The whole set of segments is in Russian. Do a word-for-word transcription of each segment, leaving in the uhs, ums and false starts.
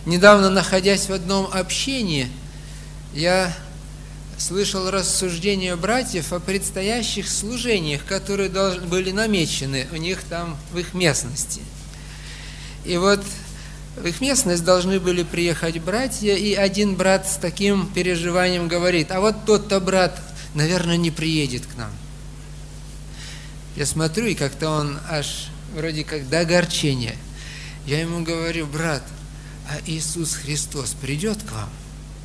Недавно, находясь в одном общении, я слышал рассуждения братьев о предстоящих служениях, которые должны были намечены у них там в их местности. И вот в их местность должны были приехать братья, и один брат с таким переживанием говорит: а вот тот-то брат, наверное, не приедет к нам. Я смотрю, и как-то он аж вроде как до огорчения. Я ему говорю: брат, а Иисус Христос придет к вам?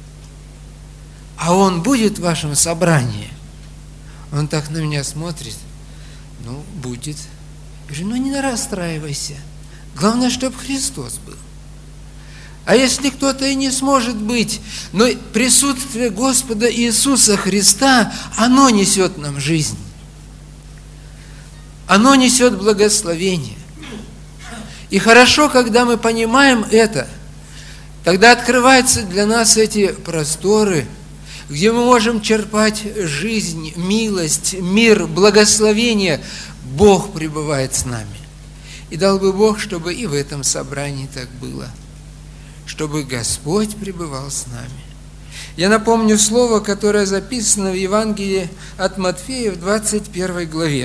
А Он будет в вашем собрании? Он так на меня смотрит: ну, будет. Я говорю: ну, не расстраивайся. Главное, чтобы Христос был. А если кто-то и не сможет быть, но присутствие Господа Иисуса Христа, оно несет нам жизнь. Оно несет благословение. И хорошо, когда мы понимаем это, тогда открываются для нас эти просторы, где мы можем черпать жизнь, милость, мир, благословение. Бог пребывает с нами. И дал бы Бог, чтобы и в этом собрании так было, чтобы Господь пребывал с нами. Я напомню слово, которое записано в Евангелии от Матфея в двадцать первой главе.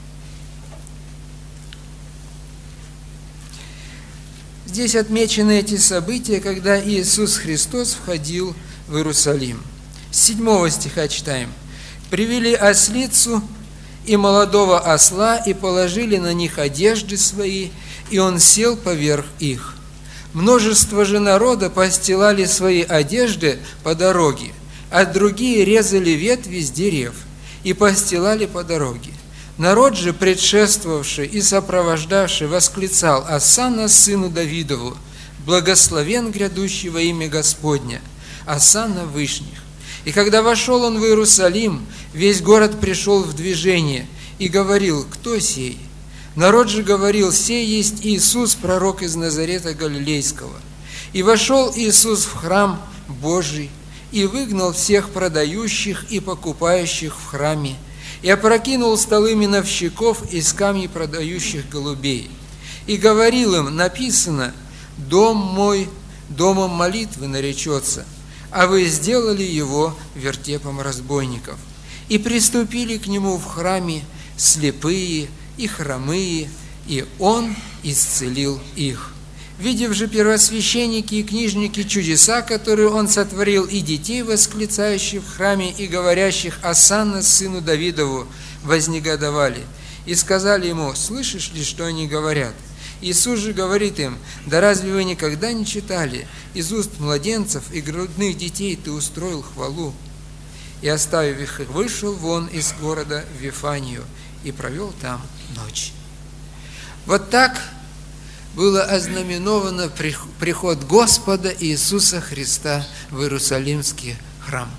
Здесь отмечены эти события, когда Иисус Христос входил в Иерусалим. С седьмого стиха читаем. «Привели ослицу и молодого осла, и положили на них одежды свои, и он сел поверх их. Множество же народа постилали свои одежды по дороге, а другие резали ветви с дерев и постилали по дороге. Народ же, предшествовавший и сопровождавший, восклицал: «Осанна сыну Давидову, благословен грядущий во имя Господня, осанна вышних». И когда вошел он в Иерусалим, весь город пришел в движение и говорил: «Кто сей?» Народ же говорил: «Сей есть Иисус, пророк из Назарета Галилейского». И вошел Иисус в храм Божий и выгнал всех продающих и покупающих в храме, и опрокинул столы миновщиков и скамьи продающих голубей. И говорил им: написано: «Дом мой домом молитвы наречется, а вы сделали его вертепом разбойников». И приступили к нему в храме слепые и хромые, и он исцелил их. Видев же первосвященники и книжники чудеса, которые он сотворил, и детей, восклицающих в храме и говорящих: «Осанна сыну Давидову», вознегодовали. И сказали ему: «Слышишь ли, что они говорят?» Иисус же говорит им: «Да разве вы никогда не читали? Из уст младенцев и грудных детей ты устроил хвалу». И, оставив их, вышел вон из города в Вифанию и провел там ночь. Вот так было ознаменовано приход Господа Иисуса Христа в Иерусалимский храм.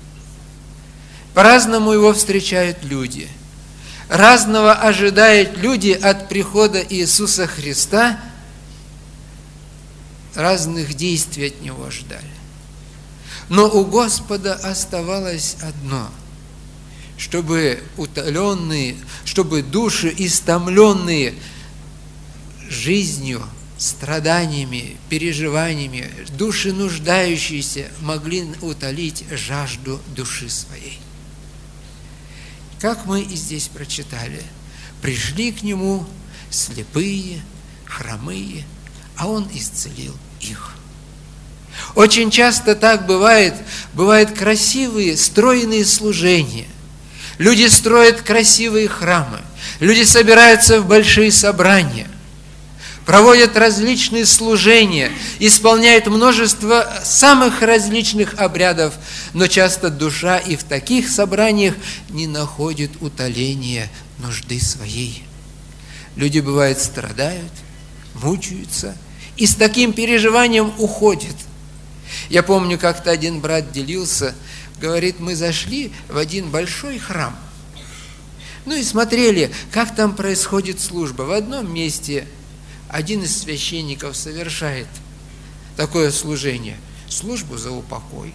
По-разному его встречают люди. Разного ожидают люди от прихода Иисуса Христа, разных действий от Него ждали. Но у Господа оставалось одно: чтобы утоленные, чтобы души, истомленные жизнью, страданиями, переживаниями, души нуждающиеся, могли утолить жажду души своей. Как мы и здесь прочитали, пришли к Нему слепые, хромые, а Он исцелил их. Очень часто так бывает, бывают красивые, стройные служения. Люди строят красивые храмы, люди собираются в большие собрания, проводят различные служения, исполняют множество самых различных обрядов, но часто душа и в таких собраниях не находит утоления нужды своей. Люди, бывает, страдают, мучаются и с таким переживанием уходят. Я помню, как-то один брат делился, говорит: мы зашли в один большой храм, ну и смотрели, как там происходит служба. В одном месте один из священников совершает такое служение, службу за упокой.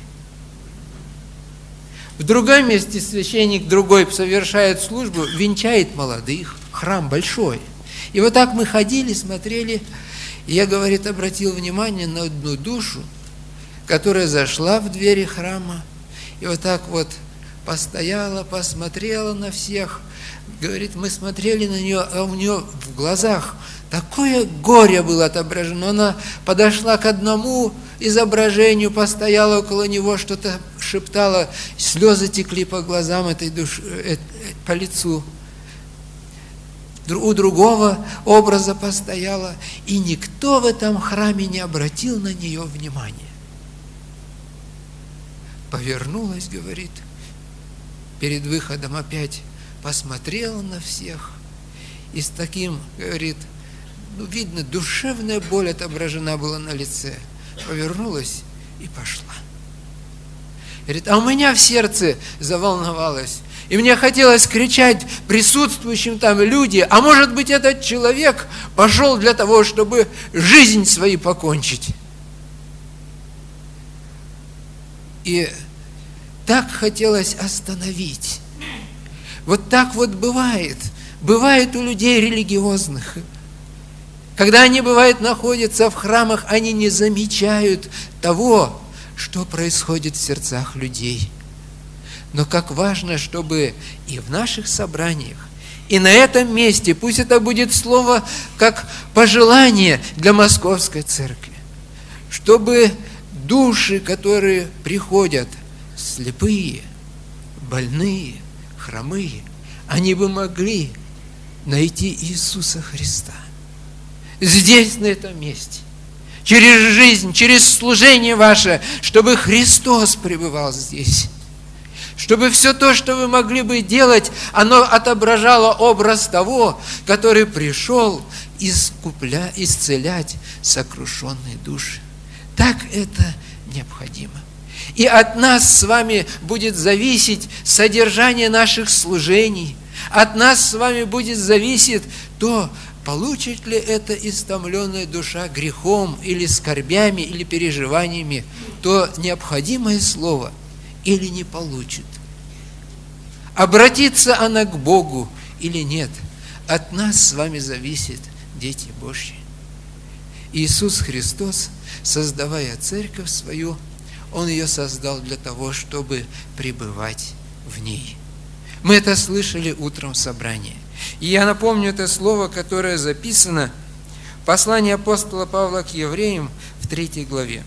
В другом месте священник другой совершает службу, венчает молодых, храм большой. И вот так мы ходили, смотрели, И я, говорит, обратил внимание на одну душу, которая зашла в двери храма и вот так вот постояла, посмотрела на всех. Говорит, мы смотрели на нее, а у нее в глазах такое горе было отображено. Она подошла к одному изображению, постояла около него, что-то шептала, слезы текли по глазам этой души, по лицу. У другого образа постояла, и никто в этом храме не обратил на нее внимания. Повернулась, говорит, перед выходом опять посмотрела на всех, и с таким, говорит, ну, видно, душевная боль отображена была на лице. Повернулась и пошла. Говорит, а у меня в сердце заволновалось. И мне хотелось кричать присутствующим там людям, а может быть, этот человек пошел для того, чтобы жизнь свою покончить. И так хотелось остановить. Вот так вот бывает. Бывает у людей религиозных. Когда они, бывает, находятся в храмах, они не замечают того, что происходит в сердцах людей. Но как важно, чтобы и в наших собраниях, и на этом месте, пусть это будет слово как пожелание для Московской Церкви, чтобы души, которые приходят, слепые, больные, хромые, они бы могли найти Иисуса Христа. Здесь, на этом месте, через жизнь, через служение ваше, чтобы Христос пребывал здесь. Чтобы все то, что вы могли бы делать, оно отображало образ того, который пришел искупля, исцелять сокрушенные души. Так это необходимо. И от нас с вами будет зависеть содержание наших служений. От нас с вами будет зависеть то, получит ли эта истомленная душа грехом или скорбями, или переживаниями то необходимое слово, или не получит. Обратится она к Богу или нет, от нас с вами зависит, дети Божьи. Иисус Христос, создавая церковь свою, Он ее создал для того, чтобы пребывать в ней. Мы это слышали утром в собрании. И я напомню это слово, которое записано в послании апостола Павла к евреям в третьей главе,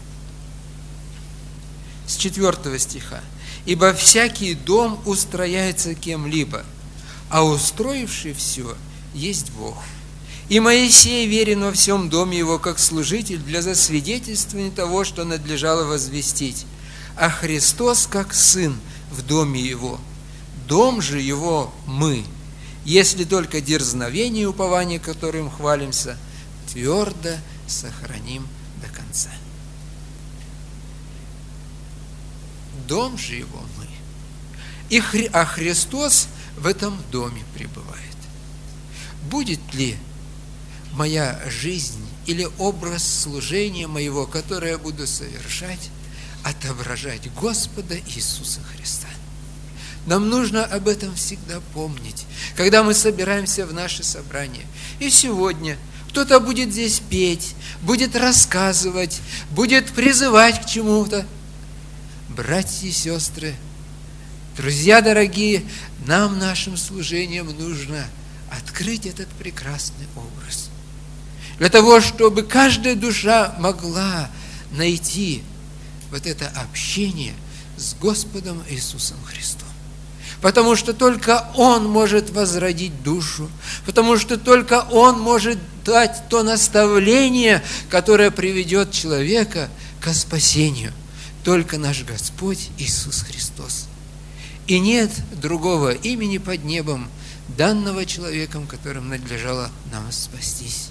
с четвертого стиха. «Ибо всякий дом устрояется кем-либо, а устроивший все есть Бог. И Моисей верен во всем доме его, как служитель для засвидетельствования того, что надлежало возвестить, а Христос, как сын в доме его. Дом же его мы, если только дерзновение и упование, которым хвалимся, твердо сохраним до конца». Дом же его мы. И Хри... А Христос в этом доме пребывает. Будет ли моя жизнь или образ служения моего, которое я буду совершать, отображать Господа Иисуса Христа? Нам нужно об этом всегда помнить, когда мы собираемся в наше собрание. И сегодня кто-то будет здесь петь, будет рассказывать, будет призывать к чему-то. Братья и сестры, друзья дорогие, нам, нашим служением, нужно открыть этот прекрасный образ. Для того, чтобы каждая душа могла найти вот это общение с Господом Иисусом Христом. Потому что только Он может возродить душу, потому что только Он может дать то наставление, которое приведет человека к спасению. Только наш Господь Иисус Христос. И нет другого имени под небом, данного человеком, которым надлежало нам спастись.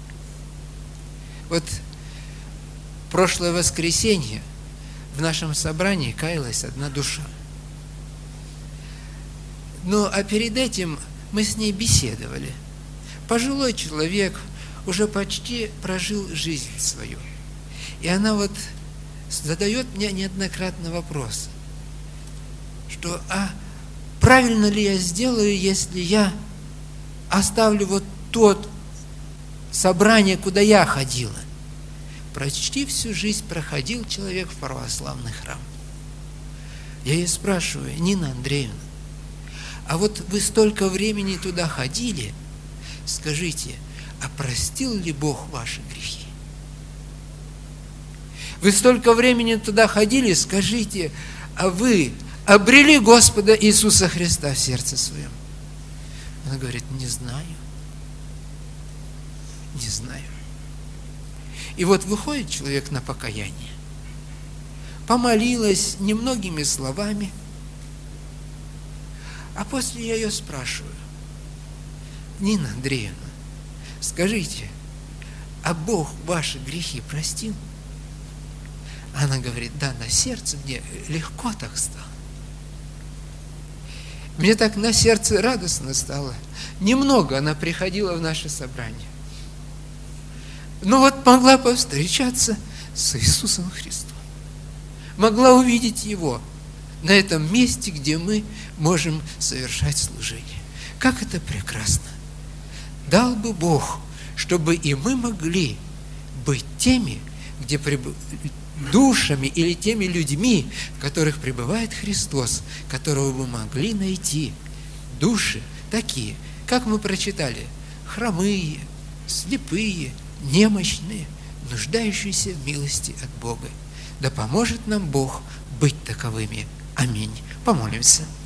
Вот прошлое воскресенье в нашем собрании каялась одна душа. Ну, а перед этим мы с ней беседовали. Пожилой человек уже почти прожил жизнь свою. И она вот задает мне неоднократно вопрос, что а правильно ли я сделаю, если я оставлю вот тот собрание, куда я ходила. Почти всю жизнь проходил человек в православный храм. Я ее спрашиваю: Нина Андреевна, а вот вы столько времени туда ходили, скажите, а простил ли Бог ваши грехи? Вы столько времени туда ходили, скажите, а вы обрели Господа Иисуса Христа в сердце своем? Она говорит: не знаю. Не знаю. И вот выходит человек на покаяние, помолилась немногими словами, а после я ее спрашиваю: Нина Андреевна, скажите, а Бог ваши грехи простил? Она говорит: да, на сердце мне легко так стало. Мне так на сердце радостно стало. Немного она приходила в наше собрание, но вот могла повстречаться с Иисусом Христом, могла увидеть Его на этом месте, где мы можем совершать служение. Как это прекрасно! Дал бы Бог, чтобы и мы могли быть теми, где преб... душами или теми людьми, в которых пребывает Христос, которого мы могли найти. Души такие, как мы прочитали, хромые, слепые, немощные, нуждающиеся в милости от Бога. Да поможет нам Бог быть таковыми. Аминь. Помолимся.